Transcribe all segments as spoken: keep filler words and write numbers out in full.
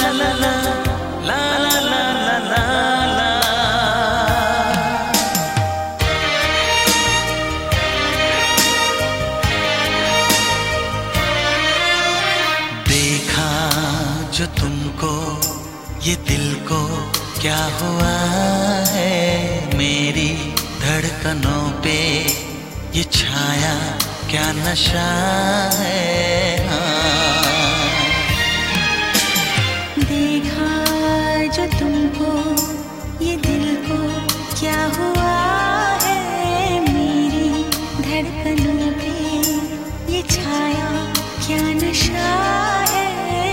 ला ला ला ला ला ला ला। देखा जो तुमको ये दिल को क्या हुआ है, मेरी धड़कनों पे ये छाया क्या नशा है। हाँ। देखा जो तुमको ये दिल को क्या हुआ है, मेरी धड़कनों पे ये छाया क्या नशा है।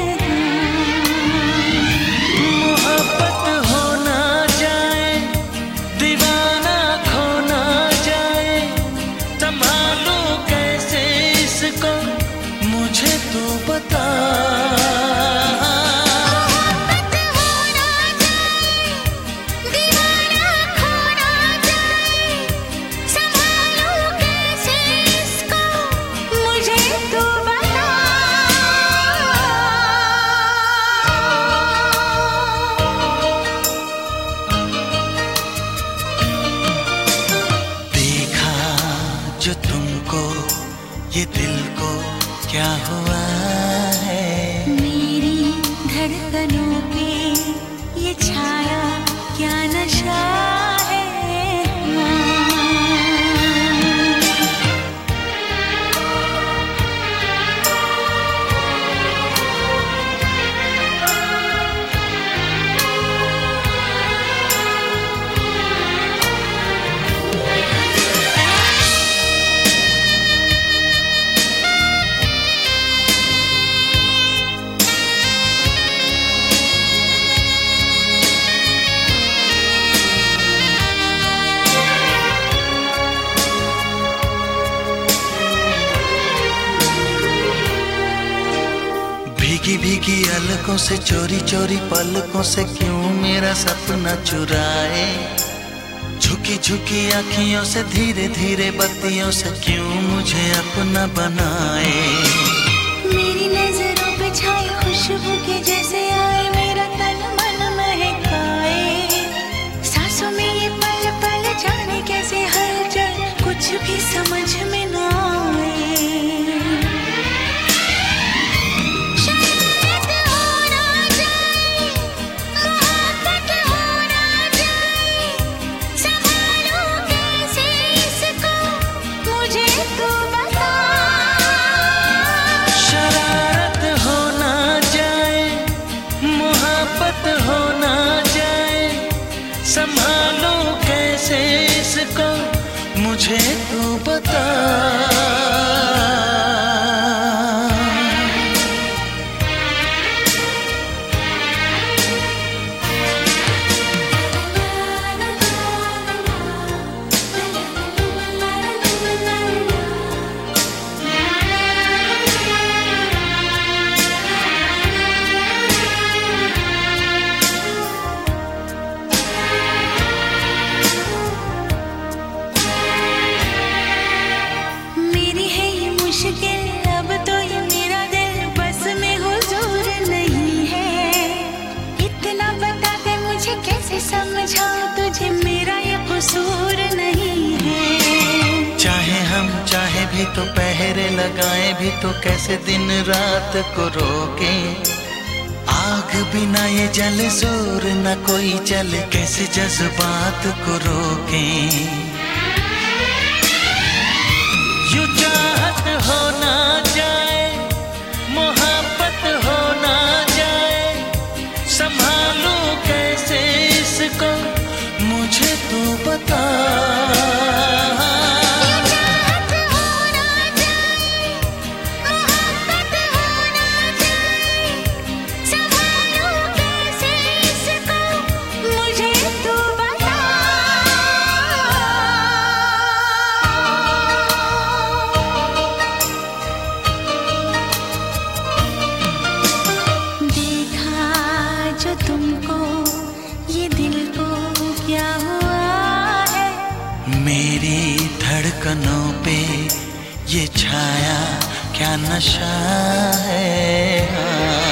मोहब्बत हो ना जाए, दीवाना खो ना जाए, संभालूं कैसे इसको मुझे तू बता। जो तुमको ये दिल को क्या हुआ है, मेरी धड़कनों पे ये छाया क्या नशा है। भीगी भीगी अलकों से चोरी चोरी पलकों से क्यों मेरा सपना चुराए, झुकी झुकी आँखियों से धीरे धीरे बत्तियों से क्यों मुझे अपना बनाए। मेरी नजरों पे छाई खुशबू के जैसे आए, मेरा तन मन महकाए, सांसों में ये पल पल जाने कैसे हलचल कुछ भी समझ में ना आए। संभालूं कैसे इसको मुझे तू बता। अब तो ये मेरा दिल बस में हुजूर नहीं है, इतना बता दे मुझे कैसे समझाऊं तुझे मेरा ये कसूर नहीं है। चाहे हम चाहे भी तो पहरे लगाए भी तो कैसे दिन रात को रोके, आग बिना ये जले जोर न कोई चले कैसे जज्बात को रोके। यू चाहत हो ना जाए, मोहब्बत हो ना जाए, संभालूं कैसे इसको मुझे तू बता। तुमको ये दिल को क्या हुआ है, मेरी धड़कनों पे ये छाया क्या नशा है।